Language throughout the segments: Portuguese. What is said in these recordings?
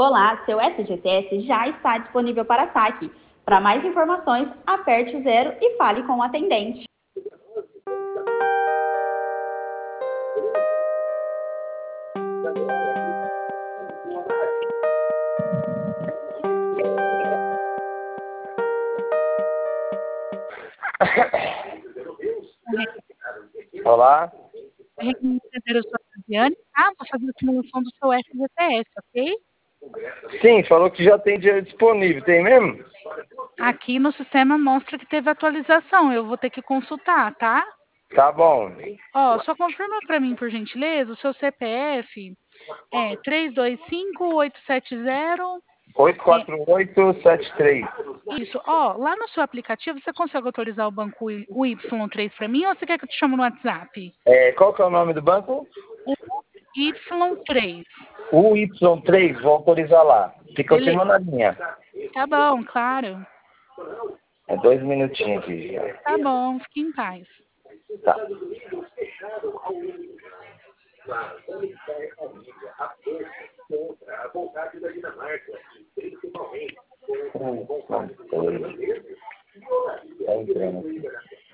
Olá, seu FGTS já está disponível para saque. Para mais informações, aperte o 0 e fale com o atendente. Olá. Eu sou a Viviane, tá? Vou fazer a simulação do seu FGTS, ok? Sim, falou que já tem dinheiro disponível, tem mesmo? Aqui no sistema mostra que teve atualização, eu vou ter que consultar, tá? Tá bom. Ó, só confirma para mim, por gentileza, o seu CPF é 325870. 84873. Isso, ó, lá no seu aplicativo, você consegue autorizar o banco o Y3 para mim ou você quer que eu te chame no WhatsApp? Qual que é o nome do banco? O Y3. O Y3, vou autorizar lá. Fica Beleza. continuando na linha. Tá bom, claro. 2 minutinhos aqui já. Tá bom, fique em paz. Tá. Tá entrando aqui.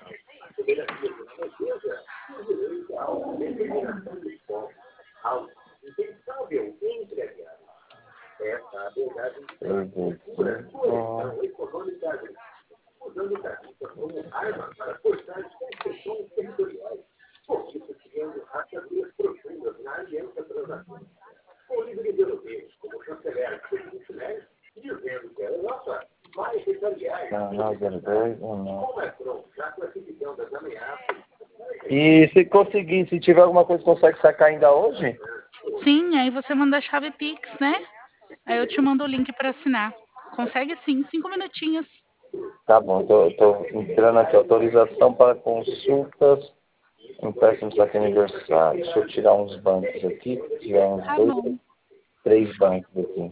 E se conseguir, se tiver alguma coisa, consegue sacar ainda hoje? Sim, aí você manda a chave Pix, né? Aí eu te mando o link para assinar. Consegue sim, 5 minutinhos. Tá bom, tô entrando aqui, autorização para consultas, empréstimos aqui aniversário. Deixa eu tirar uns bancos aqui, tirar uns Tá 2, bom. 3 bancos aqui.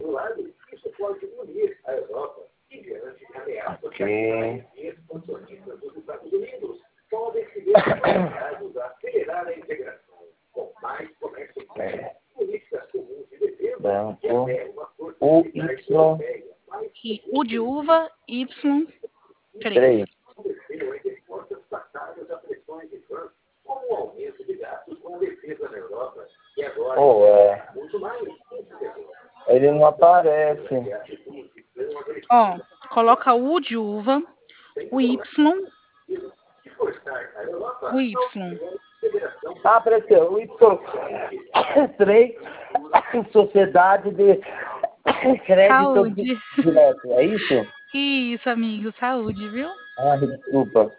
Ok. Banco E U de uva, Y3. Y3. Ele não aparece. Ó, coloca o U de uva, o Y, o Y. Ah, apareceu. O Y3, Sociedade de Crédito Saúde. Direto. É isso? Isso, amigo, saúde, viu? Ah, desculpa.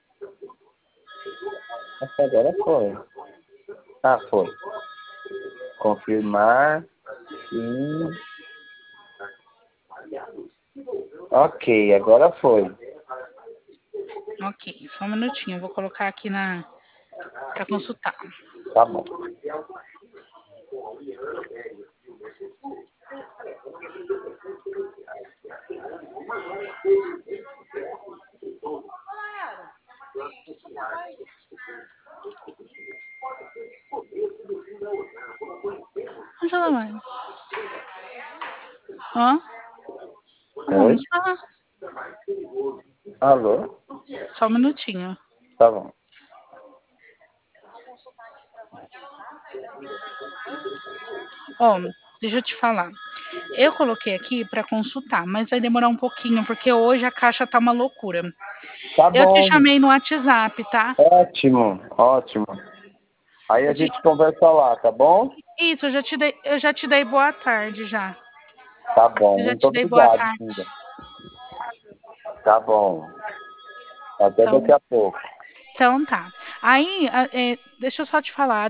Acho agora foi. Ah, foi. Confirmar. Sim. Ok, agora foi. Ok, só um minutinho, eu vou colocar aqui para consultar. Tá bom. Angela mais. Ó, Oi? vamos lá. Alô? Só um minutinho. Tá bom. Ó, deixa eu te falar. Eu coloquei aqui para consultar, mas vai demorar um pouquinho, porque hoje a caixa tá uma loucura. Tá Eu te bom. chamei no WhatsApp, tá? Ótimo, ótimo. Aí a gente conversa lá, tá bom? Isso, eu já te dei boa tarde já. Tá bom, Eu já muito te dei boa obrigado, tarde. filha. Tá bom. Até Então, daqui a pouco. então tá. Aí, deixa eu só te falar.